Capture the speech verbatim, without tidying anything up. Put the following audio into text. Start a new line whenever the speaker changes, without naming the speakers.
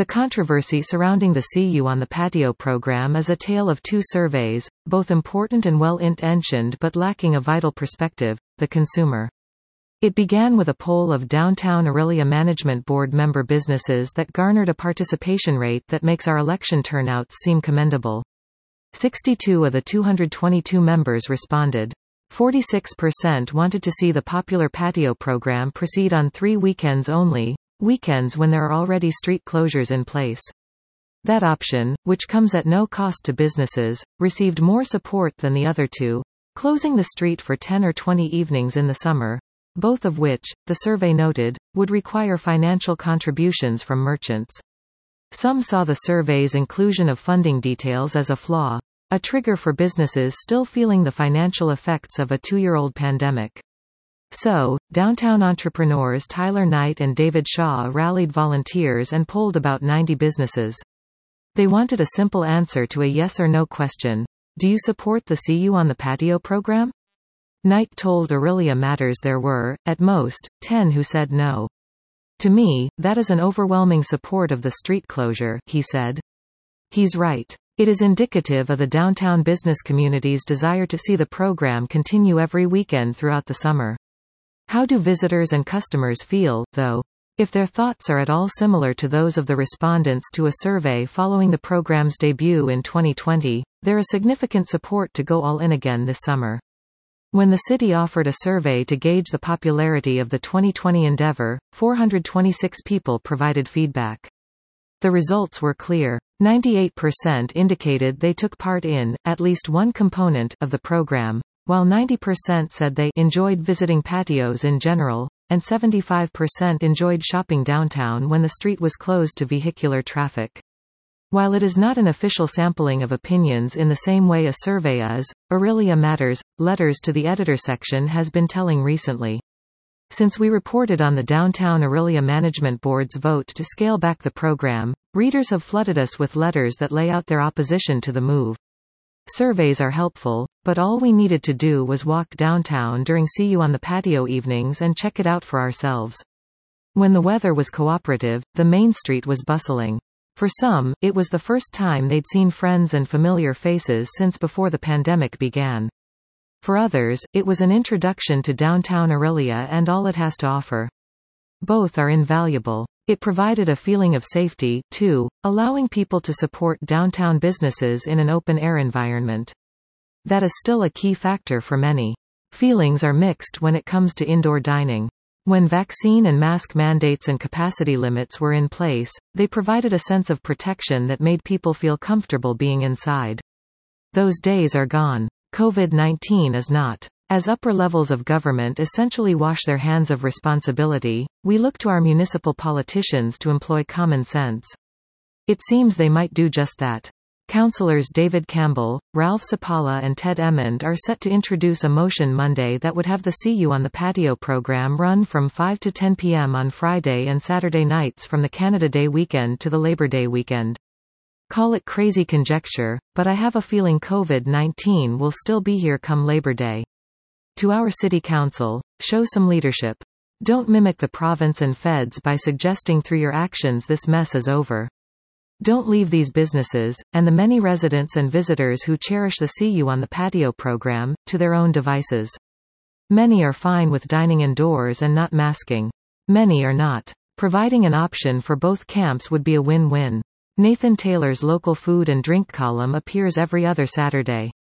The controversy surrounding the See You on the Patio program is a tale of two surveys, both important and well-intentioned but lacking a vital perspective, the consumer. It began with a poll of downtown Orillia Management Board member businesses that garnered a participation rate that makes our election turnouts seem commendable. sixty-two of the two hundred twenty-two members responded. forty-six percent wanted to see the popular patio program proceed on three weekends only, weekends when there are already street closures in place. That option, which comes at no cost to businesses, received more support than the other two, closing the street for ten or twenty evenings in the summer, both of which, the survey noted, would require financial contributions from merchants. Some saw the survey's inclusion of funding details as a flaw, a trigger for businesses still feeling the financial effects of a two-year-old pandemic. So, downtown entrepreneurs Tyler Knight and David Shaw rallied volunteers and polled about ninety businesses. They wanted a simple answer to a yes or no question. Do you support the See You on the Patio program? Knight told Orillia Matters there were, at most, ten who said no. To me, that is an overwhelming support of the street closure, he said. He's right. It is indicative of the downtown business community's desire to see the program continue every weekend throughout the summer. How do visitors and customers feel, though? If their thoughts are at all similar to those of the respondents to a survey following the program's debut in twenty twenty, there is significant support to go all in again this summer. When the city offered a survey to gauge the popularity of the twenty twenty endeavor, four hundred twenty-six people provided feedback. The results were clear. ninety-eight percent indicated they took part in, at least one component, of the program, while ninety percent said they enjoyed visiting patios in general, and seventy-five percent enjoyed shopping downtown when the street was closed to vehicular traffic. While it is not an official sampling of opinions in the same way a survey is, Orillia Matters, Letters to the Editor section has been telling recently. Since we reported on the Downtown Orillia Management Board's vote to scale back the program, readers have flooded us with letters that lay out their opposition to the move. Surveys are helpful, but all we needed to do was walk downtown during See You on the Patio evenings and check it out for ourselves. When the weather was cooperative, the main street was bustling. For some, it was the first time they'd seen friends and familiar faces since before the pandemic began. For others, it was an introduction to downtown Orillia and all it has to offer. Both are invaluable. It provided a feeling of safety, too, allowing people to support downtown businesses in an open-air environment. That is still a key factor for many. Feelings are mixed when it comes to indoor dining. When vaccine and mask mandates and capacity limits were in place, they provided a sense of protection that made people feel comfortable being inside. Those days are gone. COVID nineteen is not. As upper levels of government essentially wash their hands of responsibility, we look to our municipal politicians to employ common sense. It seems they might do just that. Councillors David Campbell, Ralph Sapala and Ted Emmond are set to introduce a motion Monday that would have the See You on the Patio program run from five to ten p m on Friday and Saturday nights from the Canada Day weekend to the Labor Day weekend. Call it crazy conjecture, but I have a feeling COVID nineteen will still be here come Labor Day. To our City Council, show some leadership. Don't mimic the province and feds by suggesting through your actions this mess is over. Don't leave these businesses, and the many residents and visitors who cherish the See You on the Patio program, to their own devices. Many are fine with dining indoors and not masking. Many are not. Providing an option for both camps would be a win-win. Nathan Taylor's local food and drink column appears every other Saturday.